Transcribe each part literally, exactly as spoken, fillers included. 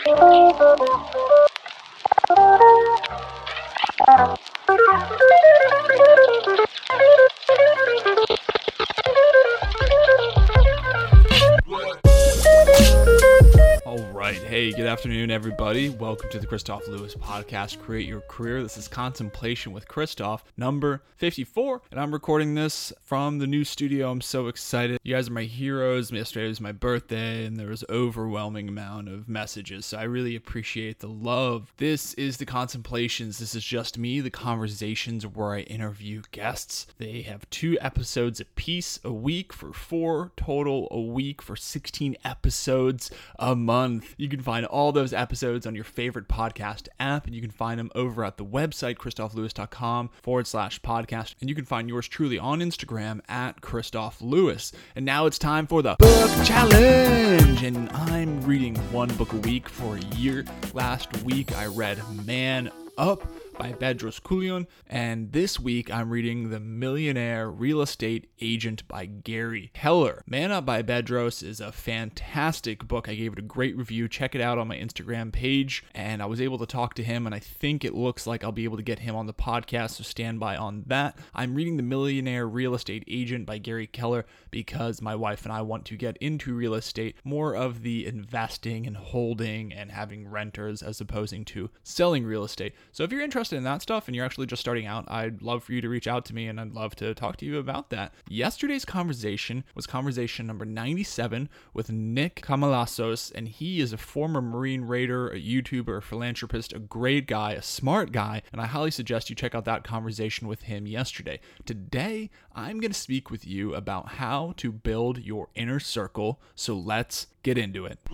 Hey, good afternoon, everybody. Welcome to the Christoph Lewis podcast, Create Your Career. This is Contemplation with Christoph, number fifty-four, and I'm recording this from the new studio. I'm so excited. You guys are my heroes. Yesterday was my birthday, and there was an overwhelming amount of messages, so I really appreciate the love. This is the Contemplations. This is just me, the conversations where I interview guests. They have two episodes apiece a week for four total a week for sixteen episodes a month. You can find all those episodes on your favorite podcast app, and you can find them over at the website, christophlewis.com forward slash podcast. And you can find yours truly on Instagram at Christoph Lewis. And now it's time for the book challenge. And I'm reading one book a week for a year. Last week, I read Man Up by Bedros Keuilian, and this week I'm reading The Millionaire Real Estate Agent by Gary Keller. Man Up by Bedros is a fantastic book. I gave it a great review. Check it out on my Instagram page, and I was able to talk to him, and I think it looks like I'll be able to get him on the podcast, so stand by on that. I'm reading The Millionaire Real Estate Agent by Gary Keller because my wife and I want to get into real estate, more of the investing and holding and having renters as opposed to selling real estate. So if you're interested in that stuff and you're actually just starting out, I'd love for you to reach out to me, and I'd love to talk to you about that. Yesterday's conversation was conversation number ninety-seven with Nick Kamalassos, and he is a former Marine Raider, a YouTuber, a philanthropist, a great guy, a smart guy, and I highly suggest you check out that conversation with him yesterday. Today, I'm going to speak with you about how to build your inner circle, so let's get into it.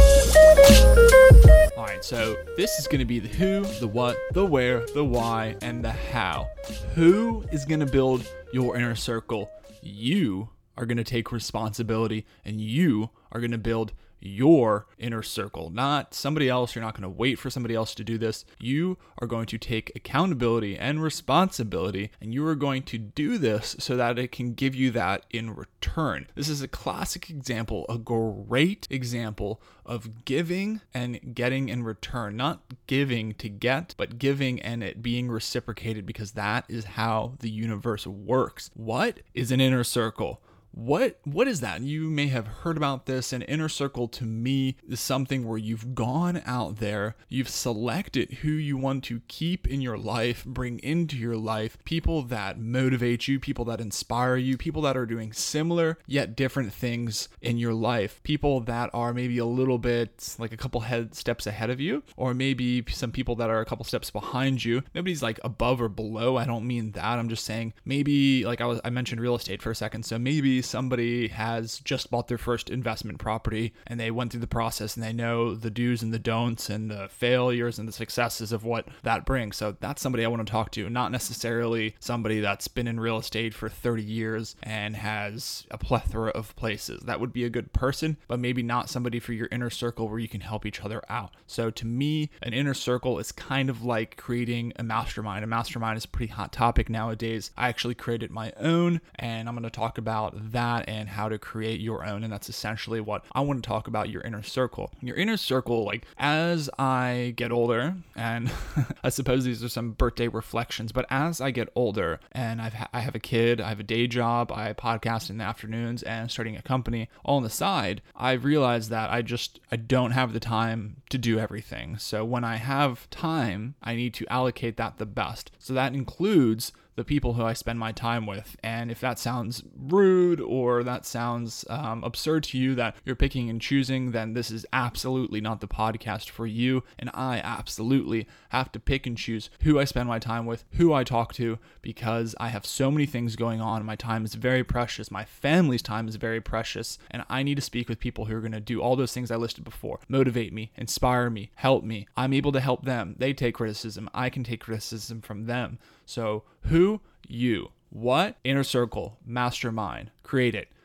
Alright, so this is going to be the who, the what, the where, the why, and the how. Who is going to build your inner circle? You are going to take responsibility, and you are going to build your inner circle, not somebody else. You're not going to wait for somebody else to do this. You are going to take accountability and responsibility, and you are going to do this so that it can give you that in return. This is a classic example, a great example of giving and getting in return. Not giving to get, but giving and it being reciprocated, because that is how the universe works. What is an inner circle? What what is that? You may have heard about this. An inner circle to me is something where you've gone out there, you've selected who you want to keep in your life, bring into your life, people that motivate you, people that inspire you, people that are doing similar yet different things in your life, people that are maybe a little bit like a couple head steps ahead of you, or maybe some people that are a couple steps behind you. Nobody's like above or below. I don't mean that. I'm just saying maybe like I was I mentioned real estate for a second. So maybe somebody has just bought their first investment property and they went through the process and they know the do's and the don'ts and the failures and the successes of what that brings. So that's somebody I want to talk to, not necessarily somebody that's been in real estate for thirty years and has a plethora of places. That would be a good person, but maybe not somebody for your inner circle where you can help each other out. So to me, an inner circle is kind of like creating a mastermind. A mastermind is a pretty hot topic nowadays. I actually created my own, and I'm going to talk about that and how to create your own. And that's essentially what I want to talk about, your inner circle. Your inner circle, like as I get older, and I suppose these are some birthday reflections, but as I get older and I've ha- I have a kid, I have a day job, I podcast in the afternoons and starting a company all on the side, I realized that I just, I don't have the time to do everything. So when I have time, I need to allocate that the best. So that includes the people who I spend my time with. And if that sounds rude or that sounds um, absurd to you that you're picking and choosing, then this is absolutely not the podcast for you. And I absolutely have to pick and choose who I spend my time with, who I talk to, because I have so many things going on. My time is very precious. My family's time is very precious. And I need to speak with people who are going to do all those things I listed before. Motivate me, inspire me, help me. I'm able to help them. They take criticism. I can take criticism from them. So who? You. What? Inner circle, mastermind, create it.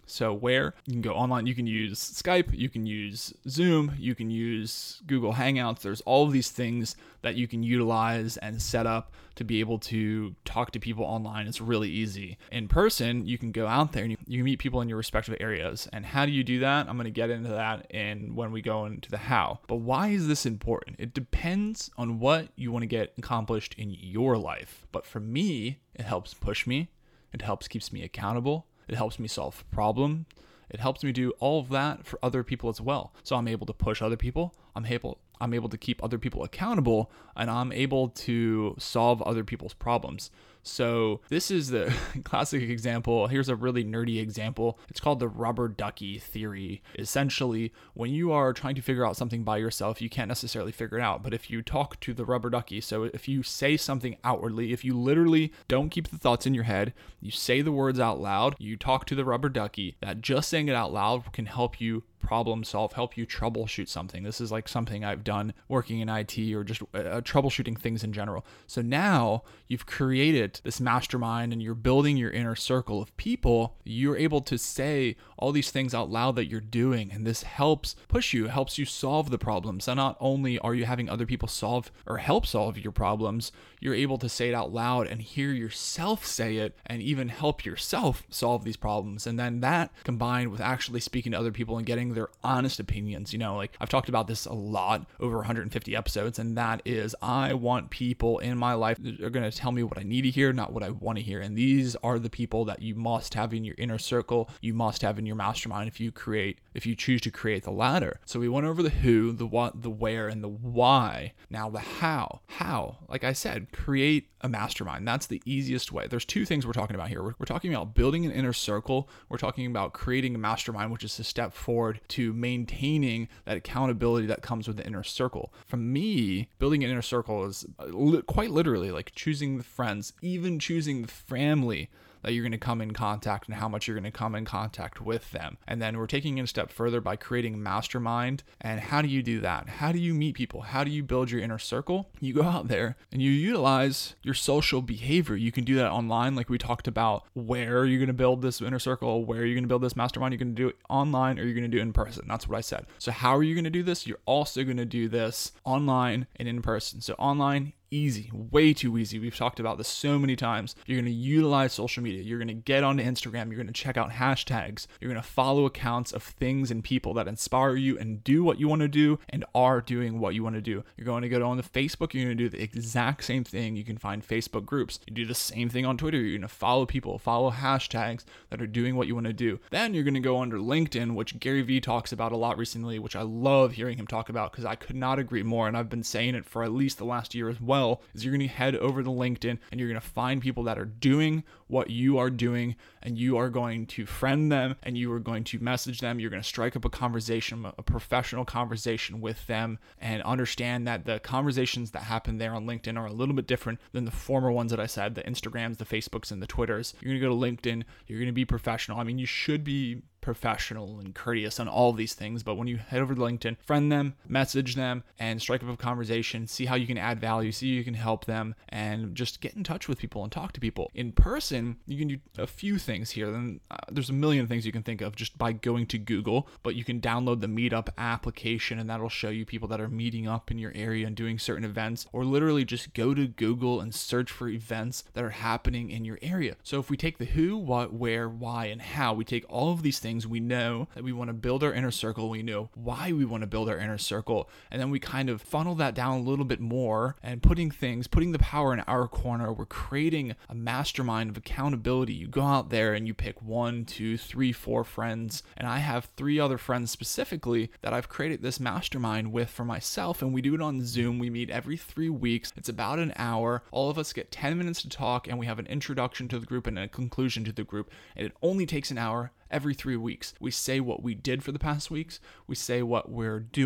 So where you can go online, you can use Skype, you can use Zoom, you can use Google Hangouts. There's all of these things that you can utilize and set up to be able to talk to people online. It's really easy. In person, you can go out there and you, you meet people in your respective areas. And how do you do that? I'm going to get into that in when we go into the how. But why is this important? It depends on what you want to get accomplished in your life. But for me, it helps push me. It helps keeps me accountable. It helps me solve problems. It helps me do all of that for other people as well. So I'm able to push other people. I'm able I'm able to keep other people accountable, and I'm able to solve other people's problems. So this is the classic example. Here's a really nerdy example. It's called the rubber ducky theory. Essentially, when you are trying to figure out something by yourself, you can't necessarily figure it out. But if you talk to the rubber ducky, so if you say something outwardly, if you literally don't keep the thoughts in your head, you say the words out loud, you talk to the rubber ducky, that just saying it out loud can help you problem solve, help you troubleshoot something. This is like something I've done working in I T or just uh, troubleshooting things in general. So now you've created this mastermind and you're building your inner circle of people. You're able to say all these things out loud that you're doing, and this helps push you, helps you solve the problems. So not only are you having other people solve or help solve your problems, you're able to say it out loud and hear yourself say it and even help yourself solve these problems. And then that combined with actually speaking to other people and getting their honest opinions. You know, like I've talked about this a lot over one hundred fifty episodes, and that is I want people in my life that are going to tell me what I need to hear, not what I want to hear. And these are the people that you must have in your inner circle. You must have in your mastermind if you create, if you choose to create the latter. So we went over the who, the what, the where, and the why. Now the how. How, like I said, create a mastermind. That's the easiest way. There's two things we're talking about here. We're, we're talking about building an inner circle. We're talking about creating a mastermind, which is a step forward to maintaining that accountability that comes with the inner circle. For me, building an inner circle is li- quite literally like choosing the friends, even choosing the family that you're going to come in contact and how much you're going to come in contact with them. And then we're taking it a step further by creating a mastermind. And how do you do that? How do you meet people? How do you build your inner circle? You go out there and you utilize your social behavior. You can do that online, like we talked about. Where are you going to build this inner circle? Where are you going to build this mastermind? You're going to do it online or you're going to do it in person. That's what I said. So how are you going to do this? You're also going to do this online and in person. So online, easy, way too easy. We've talked about this so many times. You're going to utilize social media. You're going to get onto Instagram. You're going to check out hashtags. You're going to follow accounts of things and people that inspire you and do what you want to do and are doing what you want to do. You're going to go on the Facebook. You're going to do the exact same thing. You can find Facebook groups. You do the same thing on Twitter. You're going to follow people, follow hashtags that are doing what you want to do. Then you're going to go under LinkedIn, which Gary Vee talks about a lot recently, which I love hearing him talk about because I could not agree more. And I've been saying it for at least the last year as well. Is you're going to head over to LinkedIn and you're going to find people that are doing what you are doing, and you are going to friend them and you are going to message them. You're going to strike up a conversation, a professional conversation with them, and understand that the conversations that happen there on LinkedIn are a little bit different than the former ones that I said, the Instagrams, the Facebooks, and the Twitters. You're going to go to LinkedIn. You're going to be professional. I mean, you should be professional and courteous on all of these things, but when you head over to LinkedIn, friend them, message them, and strike up a conversation, see how you can add value, see how you can help them, and just get in touch with people and talk to people. In person, you can do a few things here. Then uh, there's a million things you can think of just by going to Google, but you can download the Meetup application and that'll show you people that are meeting up in your area and doing certain events, or literally just go to Google and search for events that are happening in your area. So if we take the who, what, where, why, and how, we take all of these things. We know that we want to build our inner circle. We know why we want to build our inner circle. And then we kind of funnel that down a little bit more and putting things, putting the power in our corner. We're creating a mastermind of accountability. You go out there and you pick one, two, three, four friends. And I have three other friends specifically that I've created this mastermind with for myself. And we do it on Zoom. We meet every three weeks. It's about an hour. All of us get ten minutes to talk, and we have an introduction to the group and a conclusion to the group. And it only takes an hour. Every three weeks, we say what we did for the past weeks. We say what we're doing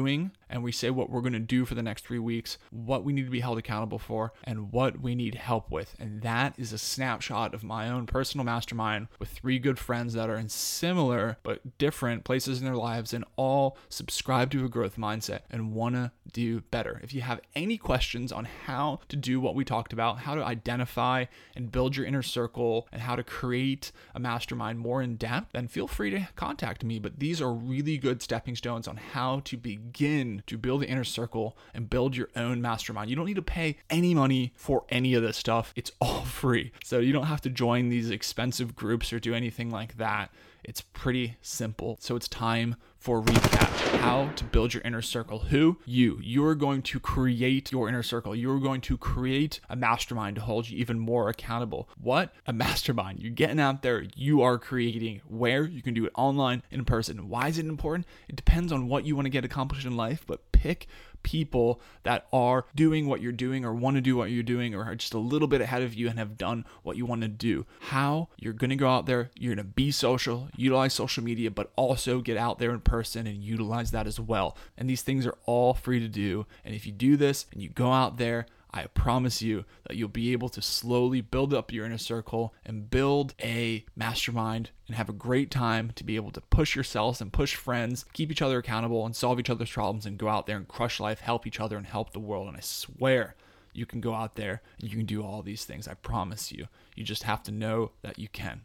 and we say what we're going to do for the next three weeks, what we need to be held accountable for, and what we need help with. And that is a snapshot of my own personal mastermind with three good friends that are in similar but different places in their lives and all subscribe to a growth mindset and want to do better. If you have any questions on how to do what we talked about, how to identify and build your inner circle, and how to create a mastermind more in depth, then feel free to contact me. But these are really good stepping stones on how to begin to build the inner circle and build your own mastermind. You don't need to pay any money for any of this stuff. It's all free. So you don't have to join these expensive groups or do anything like that. It's pretty simple. So it's time for a recap. How to build your inner circle. Who? You. You're going to create your inner circle. You're going to create a mastermind to hold you even more accountable. What? A mastermind. You're getting out there. You are creating. Where? You can do it online, in person. Why is it important? It depends on what you want to get accomplished in life, but pick people that are doing what you're doing or want to do what you're doing or are just a little bit ahead of you and have done what you want to do. How? You're going to go out there, you're going to be social, utilize social media, but also get out there in person and utilize that as well. And these things are all free to do. And if you do this and you go out there, I promise you that you'll be able to slowly build up your inner circle and build a mastermind and have a great time to be able to push yourselves and push friends, keep each other accountable and solve each other's problems and go out there and crush life, help each other and help the world. And I swear you can go out there and you can do all these things. I promise you. You just have to know that you can.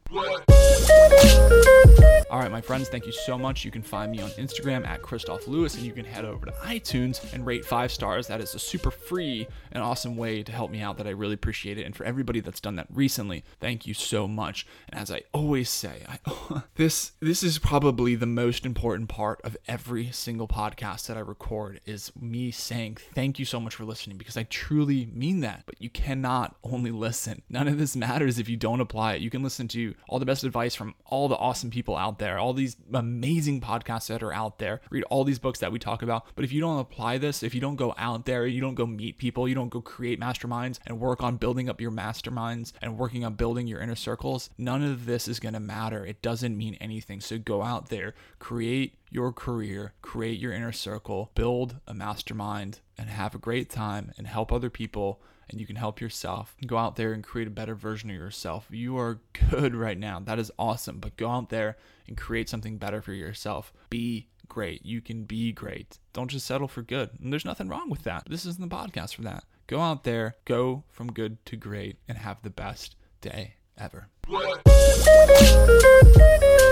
All right, my friends, thank you so much. You can find me on Instagram at Christoph Lewis, and you can head over to iTunes and rate five stars. That is a super free and awesome way to help me out that I really appreciate it. And for everybody that's done that recently, thank you so much. And as I always say, I, this this is probably the most important part of every single podcast that I record is me saying thank you so much for listening, because I truly mean that. But you cannot only listen. None of this matters if you don't apply it. You can listen to all the best advice from all the awesome people out there, all these amazing podcasts that are out there, read all these books that we talk about. But if you don't apply this, if you don't go out there, you don't go meet people, you don't go create masterminds and work on building up your masterminds and working on building your inner circles, none of this is going to matter. It doesn't mean anything. So go out there, create your career, create your inner circle, build a mastermind, and have a great time and help other people. And you can help yourself. Go out there and create a better version of yourself. You are good right now. That is awesome. But go out there and create something better for yourself. Be great. You can be great. Don't just settle for good. And there's nothing wrong with that. This isn't the podcast for that. Go out there, go from good to great, and have the best day ever.